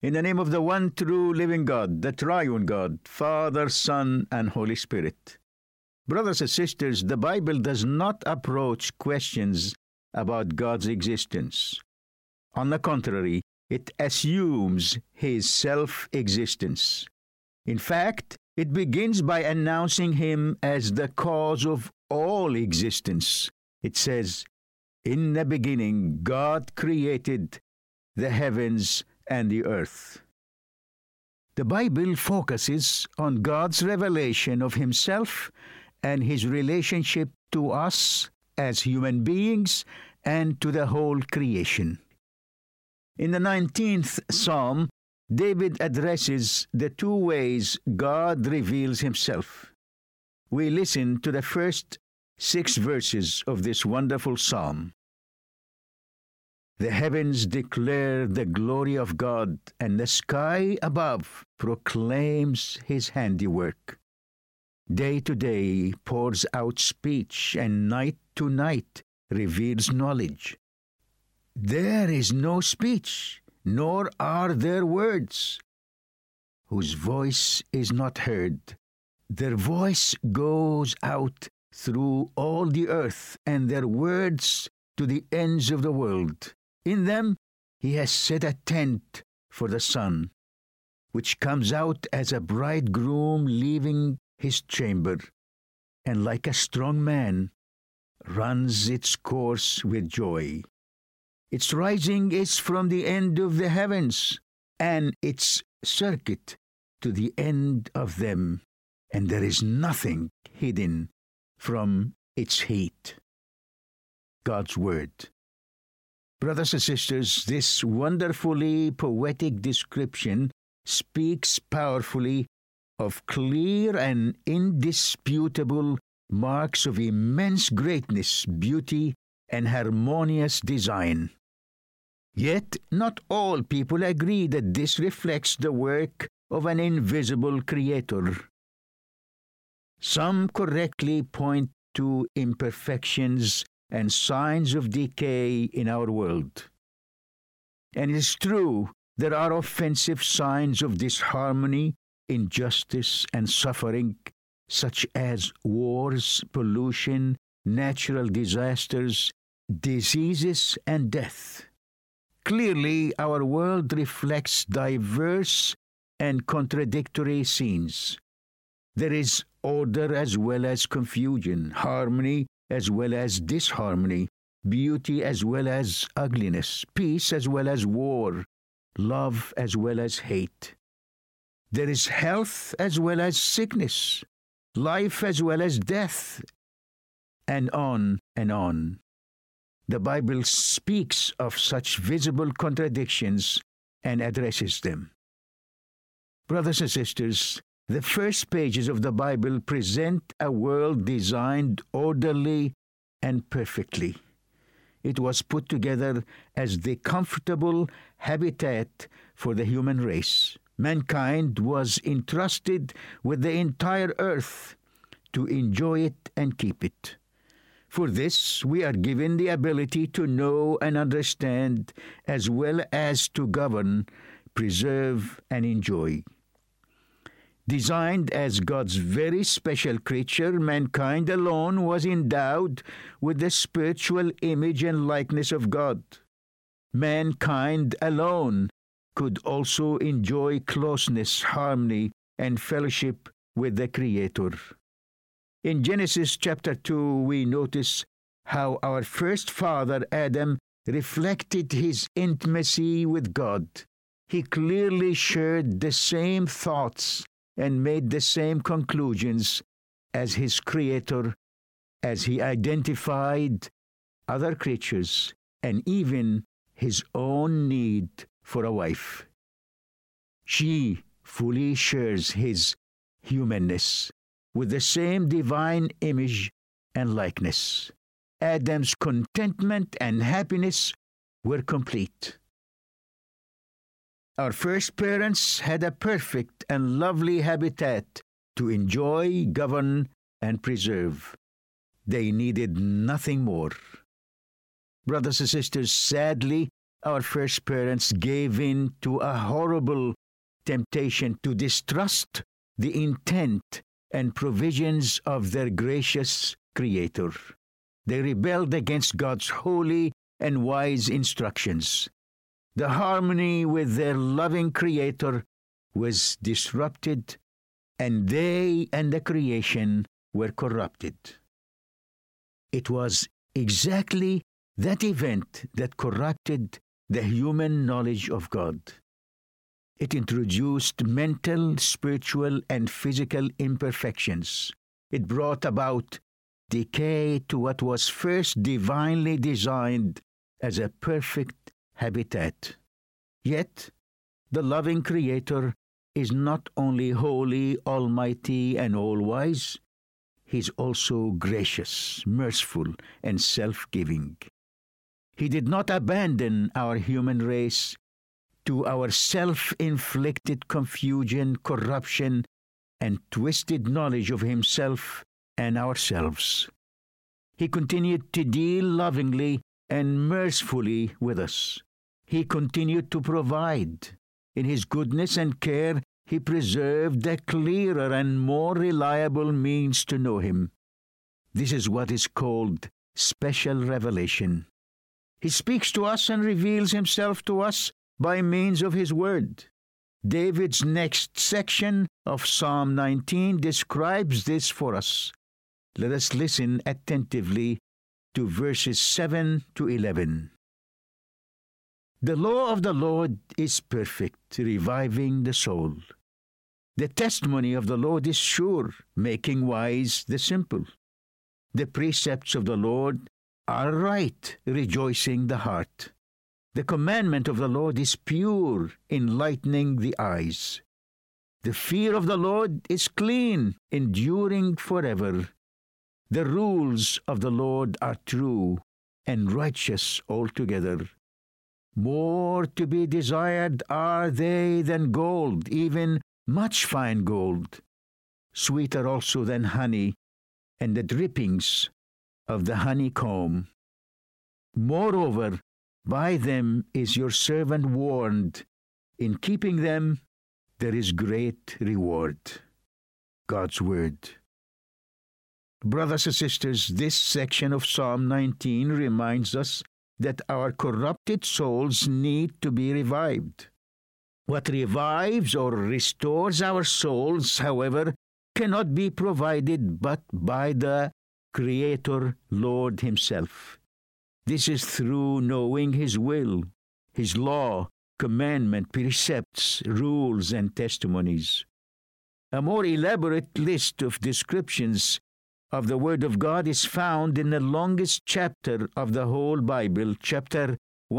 In the name of the one true living God, the triune God, Father, Son, and Holy Spirit. Brothers and sisters, the Bible does not approach questions about God's existence. On the contrary, it assumes his self-existence. In fact, it begins by announcing him as the cause of all existence. It says, "In the beginning, God created the heavens and the earth." The Bible focuses on God's revelation of himself and his relationship to us as human beings and to the whole creation. In the 19th Psalm, David addresses the two ways God reveals himself. We listen to the first 6 verses of this wonderful psalm. "The heavens declare the glory of God, and the sky above proclaims his handiwork. Day to day pours out speech, and night to night reveals knowledge. There is no speech, nor are there words, whose voice is not heard. Their voice goes out through all the earth, and their words to the ends of the world. In them he has set a tent for the sun, which comes out as a bridegroom leaving his chamber, and like a strong man runs its course with joy. Its rising is from the end of the heavens, and its circuit to the end of them, and there is nothing hidden from its heat." God's Word. Brothers and sisters, this wonderfully poetic description speaks powerfully of clear and indisputable marks of immense greatness, beauty, and harmonious design. Yet not all people agree that this reflects the work of an invisible creator. Some correctly point to imperfections and signs of decay in our world. And it is true, there are offensive signs of disharmony, injustice, and suffering, such as wars, pollution, natural disasters, diseases, and death. Clearly, our world reflects diverse and contradictory scenes. There is order as well as confusion, harmony as well as disharmony, beauty as well as ugliness, peace as well as war, love as well as hate. There is health as well as sickness, life as well as death, and on and on. The Bible speaks of such visible contradictions and addresses them. Brothers and sisters, the first pages of the Bible present a world designed orderly and perfectly. It was put together as the comfortable habitat for the human race. Mankind was entrusted with the entire earth to enjoy it and keep it. For this, we are given the ability to know and understand, as well as to govern, preserve, and enjoy. Designed as God's very special creature, mankind alone was endowed with the spiritual image and likeness of God. Mankind alone could also enjoy closeness, harmony, and fellowship with the Creator. In Genesis chapter 2, we notice how our first father, Adam, reflected his intimacy with God. He clearly shared the same thoughts and made the same conclusions as his Creator, as he identified other creatures and even his own need for a wife. She fully shares his humanness with the same divine image and likeness. Adam's contentment and happiness were complete. Our first parents had a perfect and lovely habitat to enjoy, govern, and preserve. They needed nothing more. Brothers and sisters, sadly, our first parents gave in to a horrible temptation to distrust the intent and provisions of their gracious Creator. They rebelled against God's holy and wise instructions. The harmony with their loving Creator was disrupted, and they and the creation were corrupted. It was exactly that event that corrupted the human knowledge of God. It introduced mental, spiritual, and physical imperfections. It brought about decay to what was first divinely designed as a perfect habitat. Yet, the loving Creator is not only holy, almighty, and all-wise, He's also gracious, merciful, and self-giving. He did not abandon our human race to our self-inflicted confusion, corruption, and twisted knowledge of Himself and ourselves. He continued to deal lovingly and mercifully with us. He continued to provide. In His goodness and care, He preserved a clearer and more reliable means to know Him. This is what is called special revelation. He speaks to us and reveals Himself to us by means of His Word. David's next section of Psalm 19 describes this for us. Let us listen attentively to verses 7 to 11. The law of the Lord is perfect, reviving the soul. The testimony of the Lord is sure, making wise the simple. The precepts of the Lord are right, rejoicing the heart. The commandment of the Lord is pure, enlightening the eyes. The fear of the Lord is clean, enduring forever. The rules of the Lord are true and righteous altogether. More to be desired are they than gold, even much fine gold, sweeter also than honey, and the drippings of the honeycomb. Moreover, by them is your servant warned. In keeping them, there is great reward. God's Word. Brothers and sisters, this section of Psalm 19 reminds us that our corrupted souls need to be revived. What revives or restores our souls, however, cannot be provided but by the Creator Lord Himself. This is through knowing His will, His law, commandment, precepts, rules, and testimonies. A more elaborate list of descriptions of the Word of God is found in the longest chapter of the whole Bible, chapter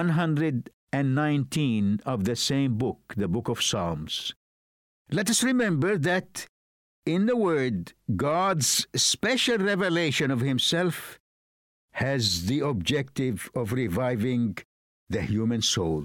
119 of the same book, the book of Psalms. Let us remember that in the Word, God's special revelation of Himself has the objective of reviving the human soul.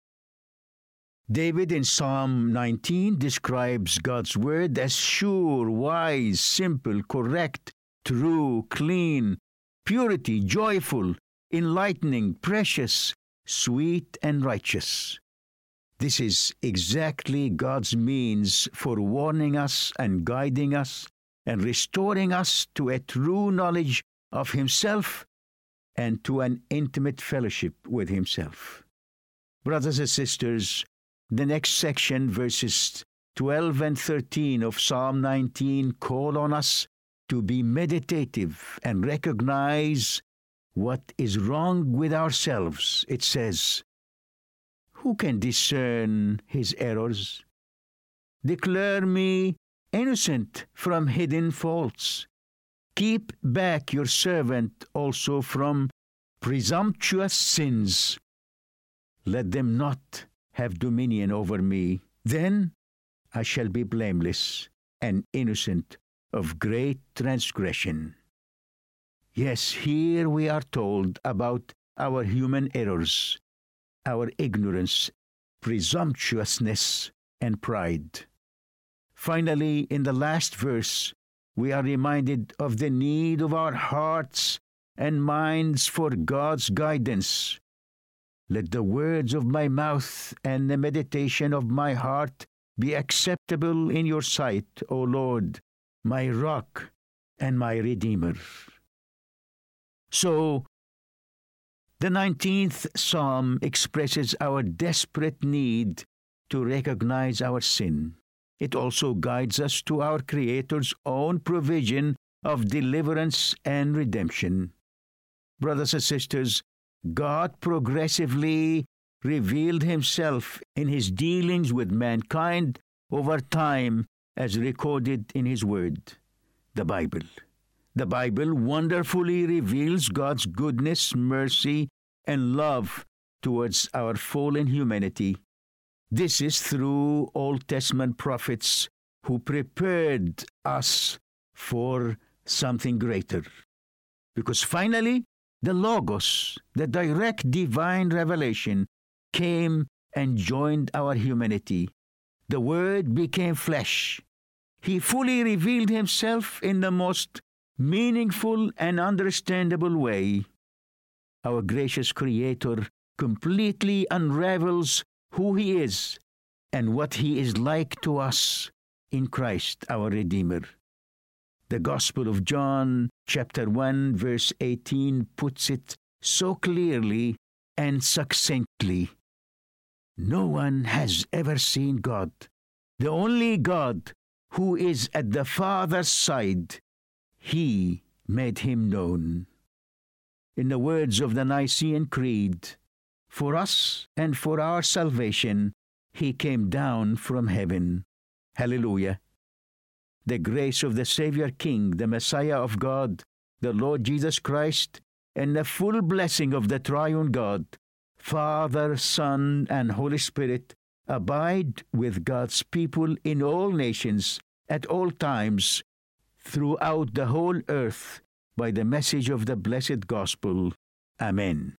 David in Psalm 19 describes God's Word as sure, wise, simple, correct, true, clean, purity, joyful, enlightening, precious, sweet, and righteous. This is exactly God's means for warning us and guiding us and restoring us to a true knowledge of Himself and to an intimate fellowship with Himself. Brothers and sisters, the next section, verses 12 and 13 of Psalm 19, call on us to be meditative and recognize what is wrong with ourselves. It says, "Who can discern his errors? Declare me innocent from hidden faults. Keep back your servant also from presumptuous sins. Let them not have dominion over me. Then I shall be blameless and innocent of great transgression." Yes, here we are told about our human errors, our ignorance, presumptuousness, and pride. Finally, in the last verse, we are reminded of the need of our hearts and minds for God's guidance. Let the words of my mouth and the meditation of my heart be acceptable in your sight, O Lord, my rock and my redeemer. So, the 19th Psalm expresses our desperate need to recognize our sin. It also guides us to our Creator's own provision of deliverance and redemption. Brothers and sisters, God progressively revealed himself in his dealings with mankind over time as recorded in his word, the Bible. The Bible wonderfully reveals God's goodness, mercy, and love towards our fallen humanity. This is through Old Testament prophets who prepared us for something greater. Because finally, the Logos, the direct divine revelation, came and joined our humanity. The Word became flesh. He fully revealed himself in the most meaningful and understandable way. Our gracious Creator completely unravels who he is and what he is like to us in Christ, our Redeemer. The Gospel of John, chapter 1, verse 18, puts it so clearly and succinctly. No one has ever seen God, the only God who is at the Father's side. He made him known. In the words of the Nicene Creed, for us and for our salvation, he came down from heaven. Hallelujah. The grace of the Savior King, the Messiah of God, the Lord Jesus Christ, and the full blessing of the Triune God, Father, Son, and Holy Spirit, abide with God's people in all nations, at all times, throughout the whole earth, by the message of the blessed gospel. Amen.